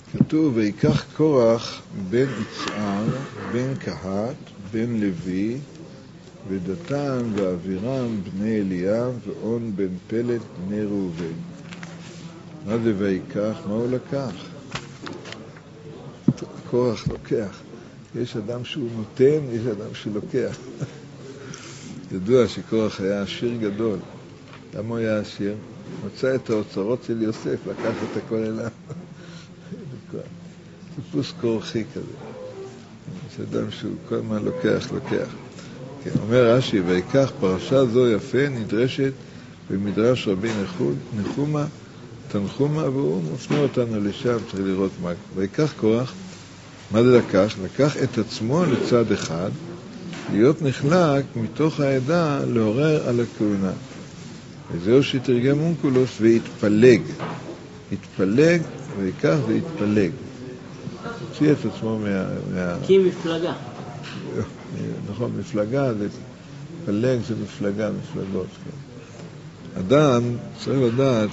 כתוב, ויקח קורח בן יצהר, בן קהת, בן לוי, ודתן ואבירם בני אליאב, ואון בן פלט בני ראובן. מה זה ויקח? מה הוא לקח? קורח לוקח. יש אדם שהוא נותן, יש אדם שלוקח. ידוע שקורח היה עשיר גדול. למה הוא היה עשיר? מצא את האוצרות של יוסף, לקח את הכל אליו. טיפוס קורחי כזה. יש אדם שהוא כל מה לוקח. כן, אומר רש"י, ויקח פרשה זו יפה נדרשת במדרש רבי נחומה, תנחומה, והוא מפנה אותנו לשם, צריך לראות מה. ויקח קורח, מה זה לקח? לקח את עצמו לצד אחד, להיות נחלק מתוך העדה לעורר על הכהונה. וזהו שתרגם אונקולוס והתפלג. התפלג, ויקח והתפלג. הוציא את עצמו כי מפלגה. נכון, מפלגה, זה פלג זה מפלגה, מפלגות. כן. אדם צריך לדעת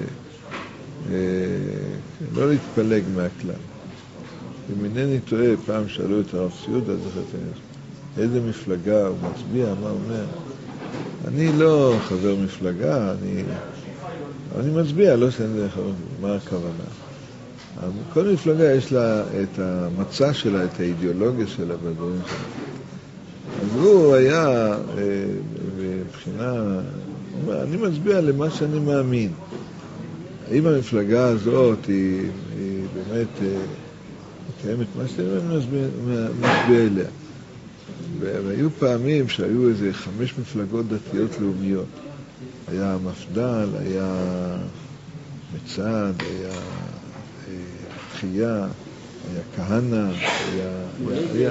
לא להתפלג מהכלל. אם אינני טועה, פעם שאלו את הרב ציודה, איזה מפלגה הוא מצביע, מה הוא אומר? אני לא חבר מפלגה, אני מצביע, לא שאני זה חבר, מה הכוונה? כל מפלגה יש לה את המצע שלה, את האידיאולוגיה שלה בדברים שלה. אז הוא היה בבחינה, אני מצביע למה שאני מאמין. אם המפלגה הזאת היא באמת קיימת מה שאני מצביע אליה. והיו פעמים שהיו איזה 5 מפלגות דתיות לאומיות. היה מפד"ל, היה מצד, היה תחייה, היה כהנא, היה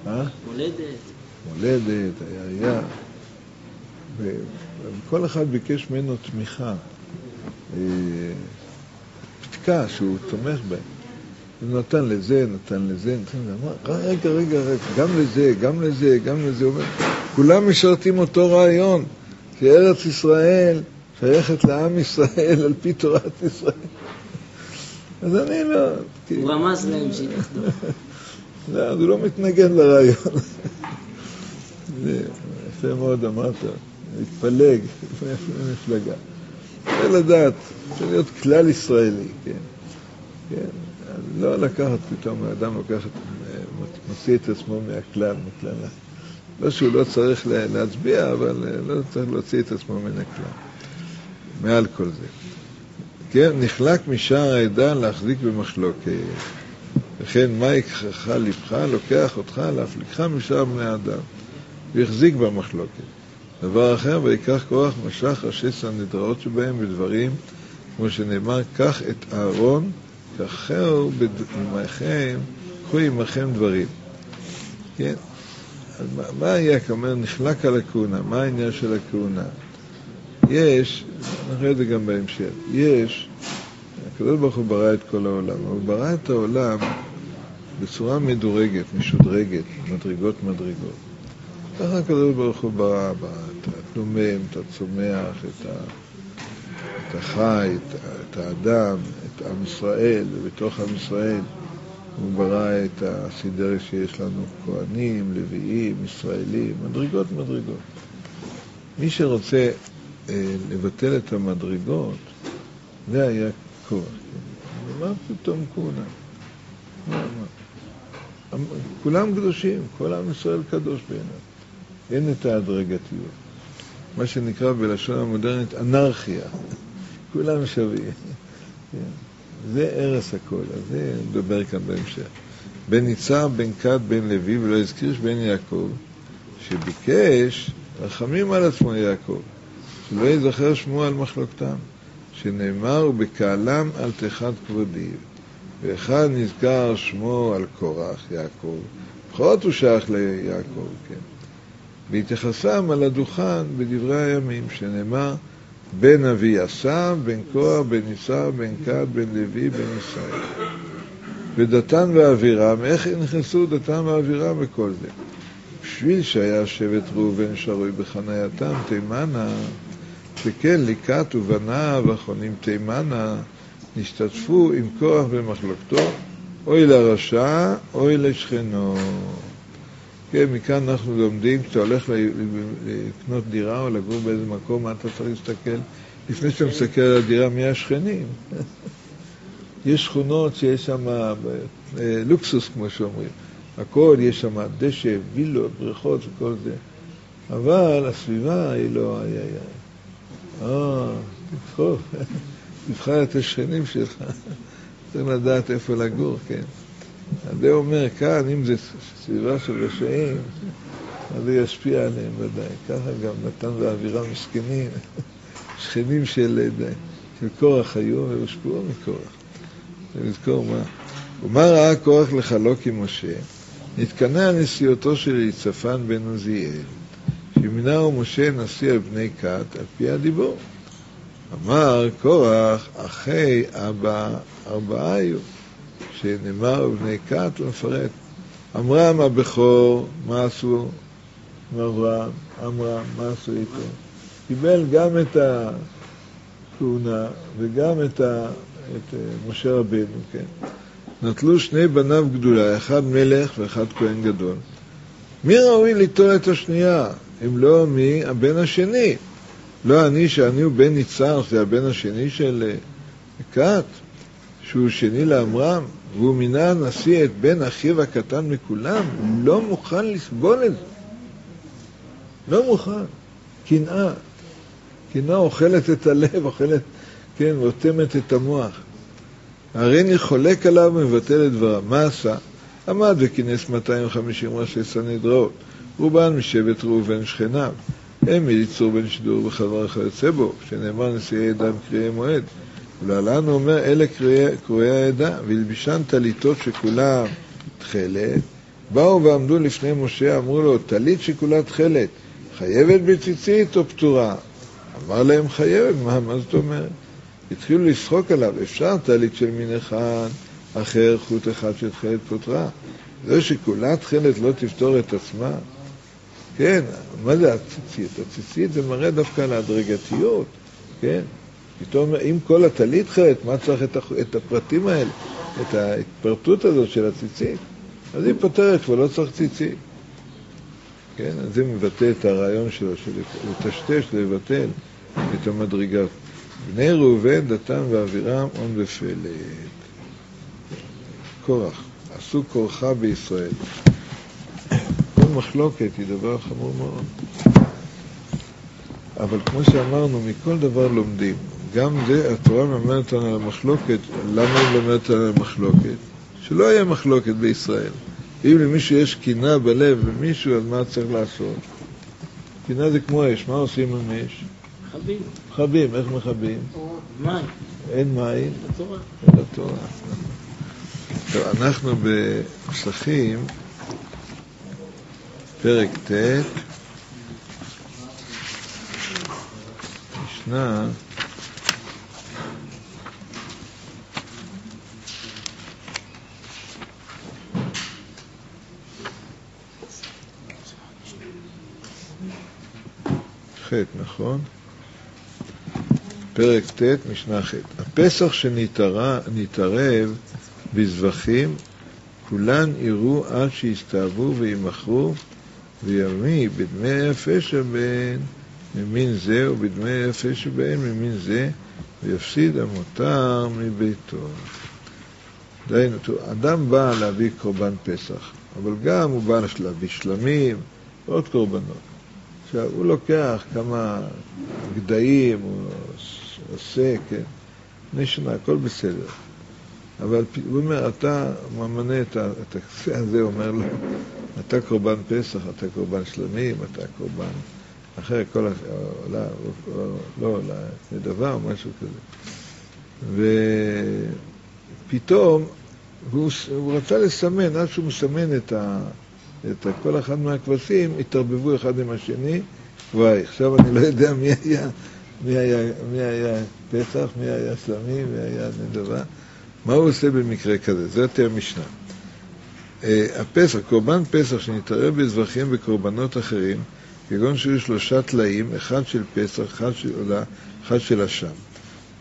מולדת, היה. וכל אחד ביקש ממנו תמיכה, פתקה שהוא תומך בהם. הוא נתן לזה, אמר, רגע, גם לזה, אומר, כולם משרתים אותו רעיון, כי ארץ ישראל שייכת לעם ישראל על פי תורת ישראל. אז אני לא... הוא רמז להם שיתחתו. לא, הוא לא מתנגד לרעיון. יפה מאוד אמרת, להתפלג, מפלגה. צריך לדעת, צריך להיות כלל ישראלי, כן. לא לקחת פתאום, האדם לוקח, מוציא את עצמו מהכלל, לא שהוא לא צריך להצביע, אבל לא צריך להוציא את עצמו מן הכלל. מעל כל זה. כן, נחלק משאר העדה להחזיק במחלוקת. וכן, מה יקחך לבך, לוקח אותך להפליקך משאר בני האדם. והחזיק במחלוקת. דבר אחר, ויקח קורח משך ראשי סנהדריות שבהם בדברים, כמו שנאמר, קח את אהרון, קחהו עמכם, קחו עמכם דברים. כן? אז מה היה כאומר, נחלק על הכהונה? מה העניין של הכהונה? יש, נראה את זה גם בהמשך, יש, הקדוש ברוך הוא ברא את כל העולם, הוא ברא את העולם בצורה מדורגת, משודרגת, מדרגות. ככה הקדוש ברוך הוא ברא, את התנומם, את הצומח, את החי, את האדם, את עם ישראל, ובתוך עם ישראל הוא ברא את הסדר שיש לנו, כהנים, לוויים, ישראלים, מדרגות. מי שרוצה לבטל את המדרגות, זה היה קורח. מה פתאום כהונה? כולם קדושים, כל עם ישראל קדוש בעיניו. אין את ההדרגתיות. מה שנקרא בלשון המודרנית אנרכיה. כולם שווים. זה ערש הכל, אז זה מדבר כאן בהמשך. בן יצהר, בן קהת, בן לוי, ולא הזכיר שבן יעקב, שביקש רחמים על עצמו יעקב, שלא יזכר שמו על מחלוקתם, שנאמר ובקהלם אל תחת כבודי, ואחד נזכר שמו על קורח, יעקב, פחות הוא שייך ליעקב, כן. והתייחסם על הדוכן בדברי הימים, שנאמר בן אבי עשה, בן קורח, בן יצהר, בן קהת, בן לוי, בן ישראל. ודתן ואבירם, איך נכנסו דתן ואבירם בכל זה? בשביל שהיה שבט ראובן שרוי בחנייתם תימנה, שכן ליקט ובניו אחרונים תימנה, נשתתפו עם קורח במחלוקתו, אוי לרשע, אוי לשכנו. כן, מכאן אנחנו לומדים, כשאתה הולך לקנות דירה או לגור באיזה מקום, מה אתה צריך להסתכל? לפני שאתה מסתכל על הדירה, מי השכנים? יש שכונות שיש שם לוקסוס, כמו שאומרים. הכל, יש שם דשא, וילות, בריכות וכל זה. אבל הסביבה היא לא... תבחר את השכנים שלך. צריך לדעת איפה לגור, כן. זה אומר כאן, אם זה סביבה של רשעים, אז זה ישפיע עליהם ודאי. ככה גם נתן ואווירה מסכנים, שכנים של קורח היו והושפעו מקורח. לזכור מה. ומה ראה קורח לחלוק עם משה? נתקנא על נשיאותו של אליצפן בן עוזיאל, שמינהו משה נשיא על בני כת על פי הדיבור. אמר קורח, אחי אבא 4 היו, שנאמר בני כת, ומפרט. אמרם הבכור, מה עשו? אברהם, מה עשו איתו? קיבל גם את הכהונה וגם את משה רבנו, כן. נטלו 2 בניו גדולה, אחד מלך ואחד כהן גדול. מי ראוי ליטול את השנייה? אם לא מי? הבן השני. לא אני שאני הוא בן ניצר, זה הבן השני של כת, שהוא שני לאמרם, והוא מינה נשיא את בן אחיו הקטן מכולם, לא מוכן לסבול את זה. לא מוכן. קנאה אוכלת את הלב, כן, ואוטמת את המוח. הרי אני חולק עליו ומבטל את דבריו. מה עשה? עמד וכינס 250 ראשי סנהדריות, רובן משבט ראובן שכניו. הם אליצור בן שדור וחבר כיוצא בו, שנאמר נשיאי עדה מקריאי מועד. ולהלן הוא אומר, אלה קרואי העדה, והלבישן טליתות שכולה תכלת. באו ועמדו לפני משה, אמרו לו, טלית שכולה תכלת, חייבת בציצית או פטורה? אמר להם, חייבת. מה זאת אומרת? התחילו לשחוק עליו, אפשר טלית של מין אחד, אחר חוט אחד של תכלת פוטרה. זה שכולה תכלת לא תפתור את עצמה. כן, מה זה הציצית? הציצית זה מראה דווקא על ההדרגתיות, כן? פתאום, אם כל הטלית תכלת, מה צריך את הפרטים האלה? את ההתפרטות הזאת של הציצית? אז היא פותרת, כבר לא צריך ציצית. כן, אז זה מבטא את הרעיון שלו, של לטשטש, לבטל את המדרגה. בני ראובן, דתן ואבירם, און ופלט. קורח, עשו קורחה בישראל. כל מחלוקת היא דבר חמור מאוד. אבל כמו שאמרנו, מכל דבר לומדים. גם זה, התורה מלמדת על המחלוקת. למה היא מלמדת על המחלוקת? שלא היה מחלוקת בישראל. אם למישהו יש קנאה בלב למישהו, אז מה צריך לעשות? קנאה זה כמו אש. מה עושים עם אש? מכבים. איך מכבים? מים. אין מים. לתורה. אין לתורה. טוב, אנחנו בפסחים, פרק ט', משנה ח', נכון? פרק ט', משנה ח'. הפסח שנתערב בזבחים, כולן יראו עד שיסתעבו וימחרו, וימי בדמי הפש שבהן ממין זה, ובדמי הפש שבהן ממין זה, ויפסיד המותר מביתו. דיינו, אדם בא להביא קורבן פסח, אבל גם הוא בא להביא שלמים ועוד קורבנות. עכשיו, הוא לוקח כמה גדיים, הוא עושה, כן, נשנה, הכל בסדר. אבל הוא אומר, אתה ממנה את הכסף הזה, אומר לו, אתה קורבן פסח, אתה קורבן שלמים, אתה קורבן אחר, כל לא, לדבר או משהו כזה. ופתאום הוא רצה לסמן, עד שהוא מסמן את כל אחד מהכבשים, התערבבו אחד עם השני, עכשיו אני לא יודע מי היה פסח, מי היה שלמים, מי היה נדבה. מה הוא עושה במקרה כזה? זה יותר משנה. הפסח, קורבן פסח שנתערב בזבחים וקורבנות אחרים, כגון שהיו 3 טלאים, אחד של פסח, אחד של עולה, אחד של אשם.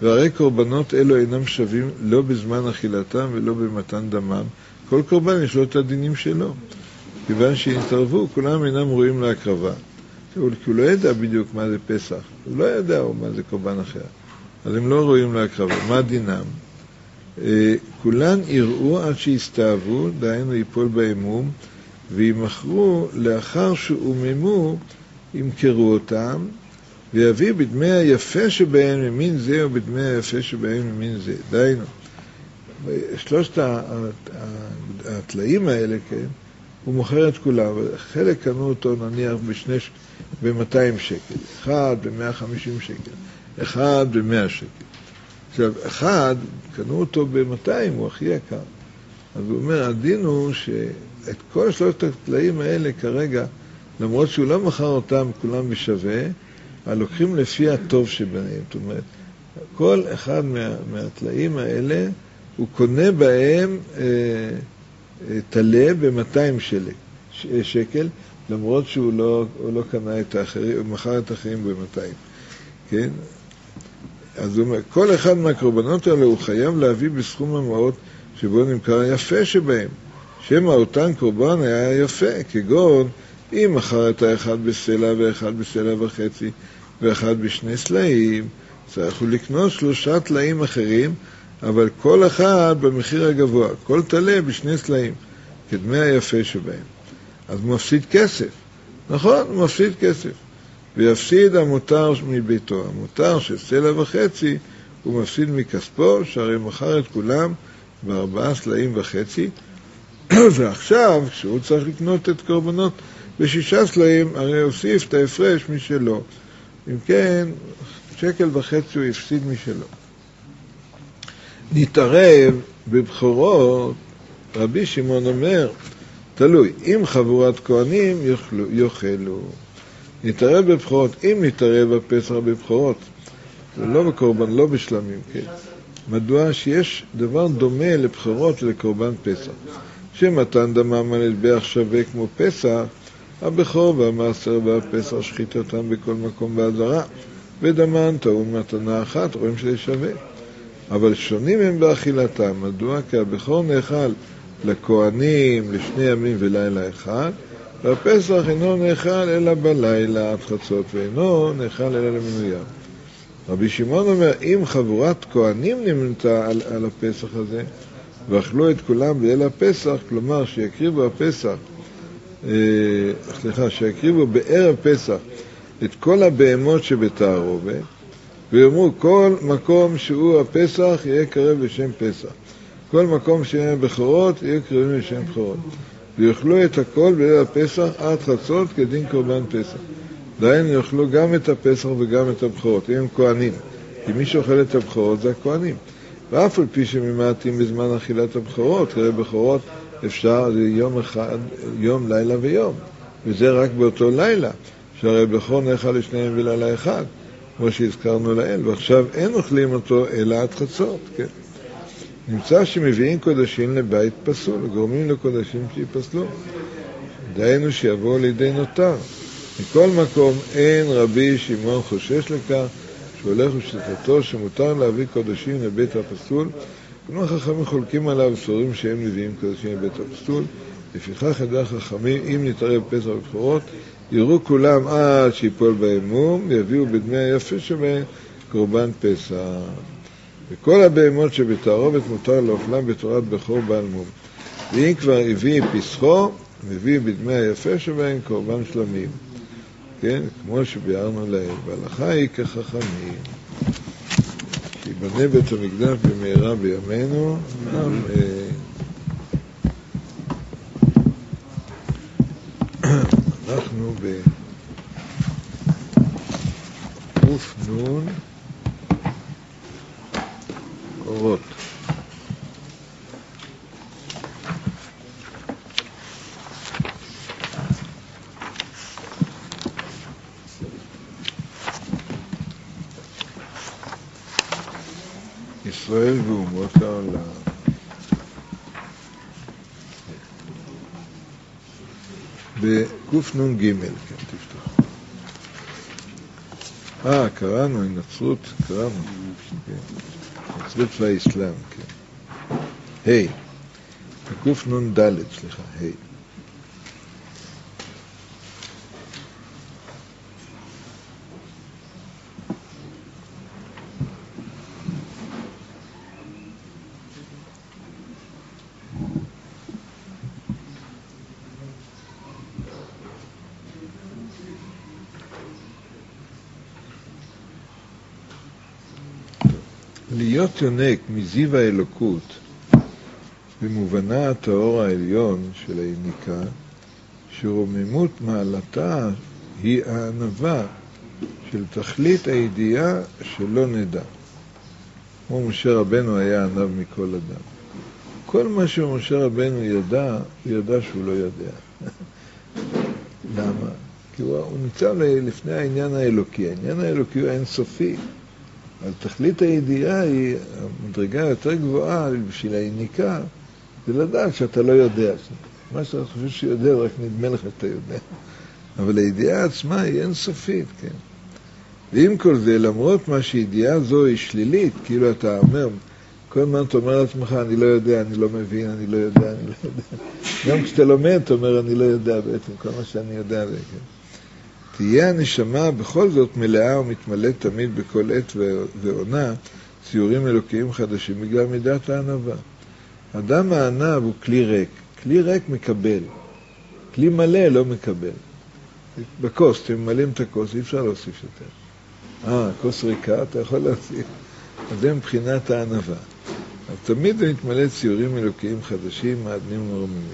והרי קורבנות אלו אינם שווים לא בזמן אכילתם ולא במתן דמם. כל קורבן יש לו את הדינים שלו. כיוון שהתערבו, כולם אינם ראויים להקרבה. כי הוא לא ידע בדיוק מה זה פסח. הוא לא ידע מה זה קורבן אחר. אז הם לא ראויים להקרבה. מה דינם? כולן יראו עד שיסתאבו, דהיינו ייפול באמום, וימכרו לאחר שאוממו, ימכרו אותם, ויביא בדמי היפה שבהם ממין זה, או בדמי היפה שבהם ממין זה. דהיינו, שלושת הטלאים האלה, כן, הוא מוכר את כולם. חלק קנו אותו נניח ב-200 שקל, אחד ב-150 שקל, אחד ב-100 שקל. עכשיו, אחד, קנו אותו ב-200, הוא הכי יקר. אז הוא אומר, הדין הוא שאת כל שלושת הטלאים האלה כרגע, למרות שהוא לא מכר אותם כולם בשווה, הלוקחים לפי הטוב שביניהם. זאת אומרת, כל אחד מהטלאים האלה, הוא קונה בהם טלה ב-200 שקל, למרות שהוא לא קנה את האחרים, הוא מכר את האחרים ב-200. כן? אז הוא אומר, כל אחד מהקורבנות האלה הוא חייב להביא בסכום המעות שבו נמכר היפה שבהם. שמא אותן קורבן היה יפה, כגון אם מכר את האחד בסלע ואחד בסלע וחצי ואחד בשני סלעים, צריך הוא לקנות 3 טלאים אחרים, אבל כל אחד במחיר הגבוה, כל טלה בשני סלעים, כדמי היפה שבהם. אז הוא מפסיד כסף. נכון, הוא מפסיד כסף. ויפסיד המותר מביתו. המותר של סלע וחצי הוא מפסיד מכספו, שהרי מכר את כולם ב4 סלעים וחצי, ועכשיו, כשהוא צריך לקנות את קורבנות ב6 סלעים, הרי הוסיף את ההפרש משלו. אם כן, 1.5 שקל הוא הפסיד משלו. נתערב בבחורות, רבי שמעון אומר, תלוי, אם חבורת כהנים יאכלו. נתערב בבחורות, אם נתערב בפסח בבחורות, לא בקורבן, לא בשלמים, כן. מדוע שיש דבר דומה לבחורות ולקורבן פסח. שמתן דמם על מזבח שווה כמו פסח, הבכור והמעשר והפסח שחיתתם בכל מקום בעזרה, ודמן טעון מתנה אחת, רואים שזה שווה. אבל שונים הם באכילתם. מדוע? כי הבכור נאכל לכהנים לשני ימים ולילה אחד, והפסח אינו נאכל אלא בלילה עד חצות, ואינו נאכל אלא למנוים. רבי שמעון אומר, אם חבורת כהנים נמנתה על הפסח הזה, ואכלו את כולם בליל הפסח, כלומר שיקריבו הפסח, שיקריבו בערב פסח את כל הבהמות שבתערובת, ויאמרו כל מקום שהוא הפסח יהיה קרב לשם פסח. כל מקום שיהיה בכורות יהיה קרבים לשם בכורות. ויאכלו את הכל בליל הפסח עד חצות כדין קורבן פסח. דהיינו יאכלו גם את הפסח וגם את הבכורות, הם כהנים. כי מי שאוכל את הבכורות זה הכהנים. ואף על פי שממעטים בזמן אכילת הבכורות, הרי בכורות אפשר יום אחד, יום, לילה ויום. וזה רק באותו לילה, שהרי בכור נאכל לשניהם בלילה אחד, כמו שהזכרנו לאל, ועכשיו אין אוכלים אותו אלא עד חצות, כן? נמצא שמביאים קודשים לבית פסול, גורמים לקודשים שיפסלו. דהיינו שיבואו לידי נותר. מכל מקום אין רבי שמעון חושש לכך, שהולך ושיטתו שמותר להביא קודשים לבית הפסול, כמו חכמים חולקים עליו סורים שהם מביאים קודשים לבית הפסול, לפיכך ידע חכמים, אם נתערב פסח ובכורות, יראו כולם עד שיפול באמום, ויביאו בדמי היפה שבהם קורבן פסח. וכל הבהמות שבתערובת מותר לאוכלם בתורת בכור בעל מום. ואם כבר הביא פסחו, מביא בדמי היפה שבהם קורבן שלמים. כן, כמו שביארנו להם, והלכה היא כחכמים. שיבנה בית המקדש במהרה בימינו, אנחנו בקוף נון אורות. ישראל ואומות העולם. בקוף נון ג' כן, תפתח. קראנו, הנצרות, קראנו. מצוות והאסלאם, כן. היי, בקוף נון ד', סליחה, היי. להיות יונק מזיו האלוקות במובנה הטהור העליון של היניקה, שרוממות מעלתה היא הענווה של תכלית הידיעה שלא נדע. כמו משה רבנו היה ענב מכל אדם. כל מה שמשה רבנו ידע, הוא ידע שהוא לא יודע. למה? כי הוא ניצב לפני העניין האלוקי. העניין האלוקי הוא אינסופי. אבל תכלית הידיעה היא המדרגה יותר גבוהה בשביל היניקה, זה לדעת שאתה לא יודע. מה שאתה חושב שיודע, רק נדמה לך שאתה יודע. אבל הידיעה עצמה היא אינסופית, כן. ועם כל זה, למרות מה שידיעה זו היא שלילית, כאילו אתה אומר, כל מה אתה אומר לעצמך, אני לא יודע, אני לא מבין, אני לא יודע, אני לא יודע. גם כשאתה לומד, אתה אומר, אני לא יודע בעצם, כל מה שאני יודע. כן. תהיה הנשמה בכל זאת מלאה ומתמלאת תמיד בכל עת ועונה ציורים אלוקיים חדשים בגלל מידת הענווה. אדם הענב הוא כלי ריק. כלי ריק מקבל. כלי מלא לא מקבל. בכוס, אתם ממלאים את הכוס, אי אפשר להוסיף יותר. כוס ריקה, אתה יכול להוסיף. אז זה מבחינת הענווה. אז תמיד הוא מתמלא ציורים אלוקיים חדשים, מעדנים ורוממים.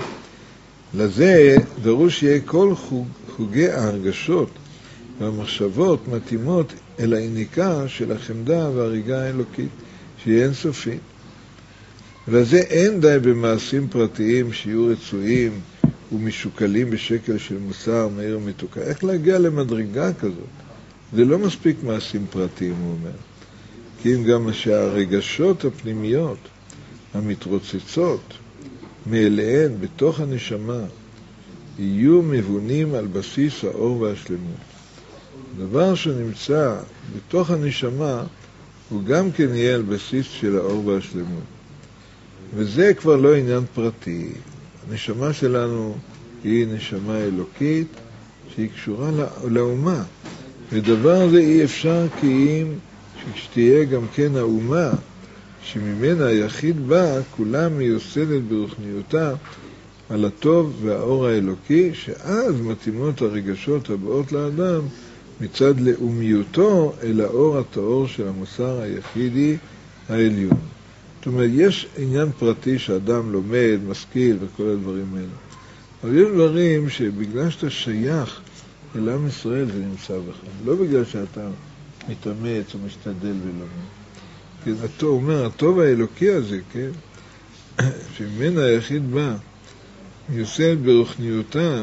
לזה דרוש יהיה כל חוגי ההרגשות והמחשבות מתאימות אל העיניקה של החמדה והריגה האלוקית, שהיא אינסופית. ולזה אין די במעשים פרטיים שיהיו רצויים ומשוקלים בשקל של מוסר מהיר ומתוקה. איך להגיע למדרגה כזאת? זה לא מספיק מעשים פרטיים, הוא אומר. כי אם גם שהרגשות הפנימיות המתרוצצות מאליהן בתוך הנשמה יהיו מבונים על בסיס האור והשלמות. דבר שנמצא בתוך הנשמה הוא גם כן יהיה על בסיס של האור והשלמות. וזה כבר לא עניין פרטי. הנשמה שלנו היא נשמה אלוקית שהיא קשורה לאומה. ודבר הזה אי אפשר כי אם שתהיה גם כן האומה שממנה היחיד בא, כולה מיוסדת ברוחניותה על הטוב והאור האלוקי, שאז מתאימות הרגשות הבאות לאדם מצד לאומיותו אל האור הטהור של המוסר היחידי העליון. זאת אומרת, יש עניין פרטי שאדם לומד, משכיל וכל הדברים האלה. אבל יש דברים שבגלל שאתה שייך אל עם ישראל זה נמצא בך. לא בגלל שאתה מתאמץ או משתדל ולומד. כי אתה אומר, הטוב האלוקי הזה, כן? שממנה היחיד בא, יוסד ברוחניותה,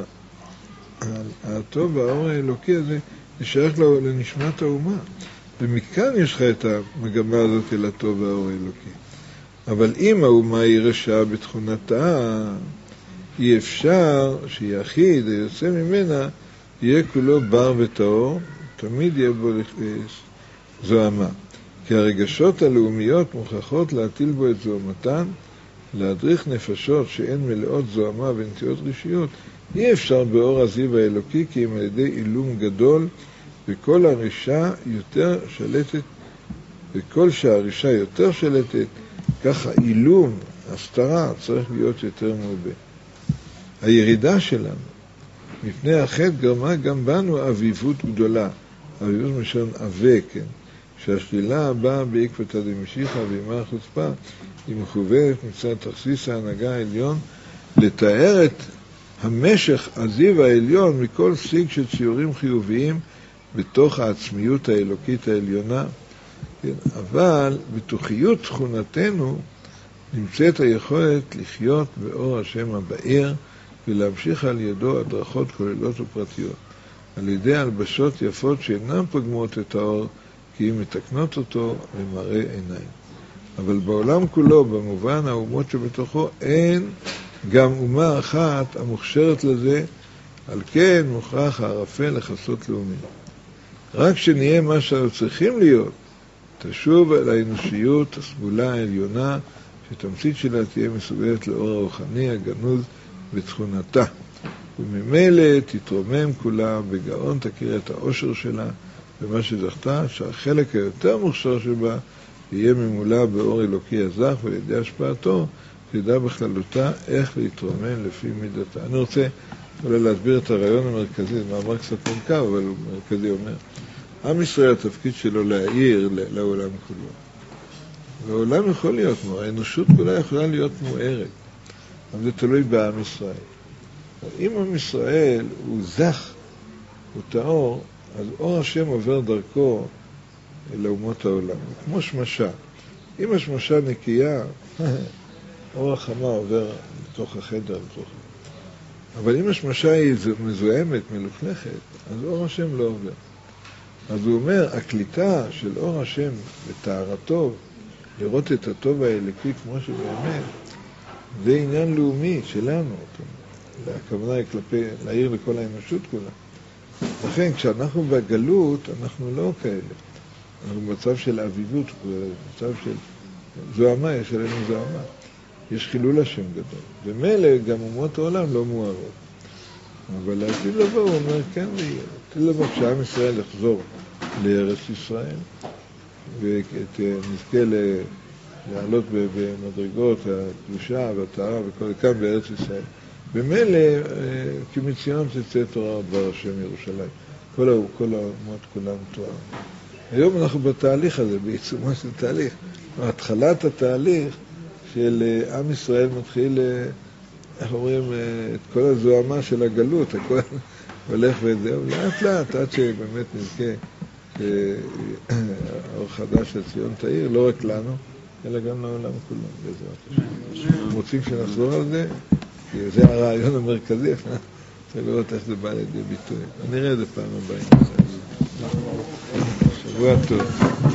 הטוב והאור האלוקי הזה, נשארך לנשמת האומה. ומכאן יש לך את המגמה הזאת אל הטוב והאור האלוקי. אבל אם האומה היא רשעה בתכונתה, אי אפשר שיחיד היוצא ממנה יהיה כולו בר וטהור, תמיד יהיה בו זוהמה. כי הרגשות הלאומיות מוכרחות להטיל בו את זוהמתן, להדריך נפשות שהן מלאות זוהמה ונטיות רגשיות, אי אפשר באור הזיו האלוקי, כי אם על ידי אילום גדול, וכל הרישה יותר שלטת, וכל שהרישה יותר שלטת, ככה אילום, הסתרה, צריך להיות יותר מרובה. הירידה שלנו, מפני החטא גרמה גם בנו אביבות גדולה, אביבות משון אבה, כן? שהשלילה הבאה בעקבתא דמשיחא ועימה החוצפה היא מכוונת מצד תכסיס ההנהגה העליון לתאר את המשך הזיו העליון מכל סוג של ציורים חיוביים בתוך העצמיות האלוקית העליונה. כן? אבל בתוכיות תכונתנו נמצאת היכולת לחיות באור השם הבאר ולהמשיך על ידו הדרכות כוללות ופרטיות על ידי הלבשות יפות שאינן פגמות את האור כי הן מתקנות אותו למראה עיניים. אבל בעולם כולו, במובן האומות שבתוכו, אין גם אומה אחת המוכשרת לזה, על כן מוכרח הערפל לחסות לאומי. רק שנהיה מה שאנו צריכים להיות, תשוב אל האנושיות הסגולה העליונה, שתמצית שלה תהיה מסוגלת לאור הרוחני הגנוז בתכונתה. וממילא תתרומם כולה, בגאון תכיר את האושר שלה, ומה שזכתה, שהחלק היותר מוכשר שבה יהיה ממולא באור אלוקי הזך, ולידי השפעתו תדע בכללותה איך להתרומם לפי מידתה. אני רוצה אולי להסביר את הרעיון המרכזי, זה מאמר קצת מורכב, אבל הוא מרכזי אומר. עם ישראל, התפקיד שלו להעיר לעולם כולו. והעולם יכול להיות מואר, האנושות כולה יכולה להיות מוארת, אבל זה תלוי בעם ישראל. אם עם ישראל הוא זך, הוא טהור, אז אור השם עובר דרכו לאומות העולם. כמו שמשה. אם השמשה נקייה, אור החמה עובר לתוך החדר. אבל אם השמשה היא מזוהמת, מלוכלכת, אז אור השם לא עובר. אז הוא אומר, הקליטה של אור השם בטהרתו, לראות את הטוב האלוקי כמו שבאמת, זה עניין לאומי שלנו. הכוונה היא כלפי, להעיר לכל האנושות כולה. לכן, כשאנחנו בגלות, אנחנו לא כאלה. אנחנו במצב של אביבות, במצב של זוהמה, יש עלינו זוהמה. יש חילול השם גדול. ומילא גם אומות העולם לא מוארות. אבל לעתיד לבוא, הוא אומר, כן ויהיה. לעתיד לבוא, כשעם ישראל יחזור לארץ ישראל, ונזכה לעלות במדרגות הקדושה והטהרה וכל כאן בארץ ישראל. במילא, כי מציון תצא תורה דבר השם ירושלים. כל האומות כולם תואר. היום אנחנו בתהליך הזה, בעיצומו של תהליך. התחלת התהליך של עם ישראל מתחיל, איך אומרים, את כל הזוהמה של הגלות, הכל הולך וזהו, לאט לאט, עד שבאמת נזכה האור חדש של ציון תאיר, לא רק לנו, אלא גם לעולם כולו, בעזרת השם. רוצים שנחזור על זה, כי זה הרעיון המרכזי, צריך לראות איך זה בא לידי ביטוי. נראה את זה פעם הבאה. שבוע טוב.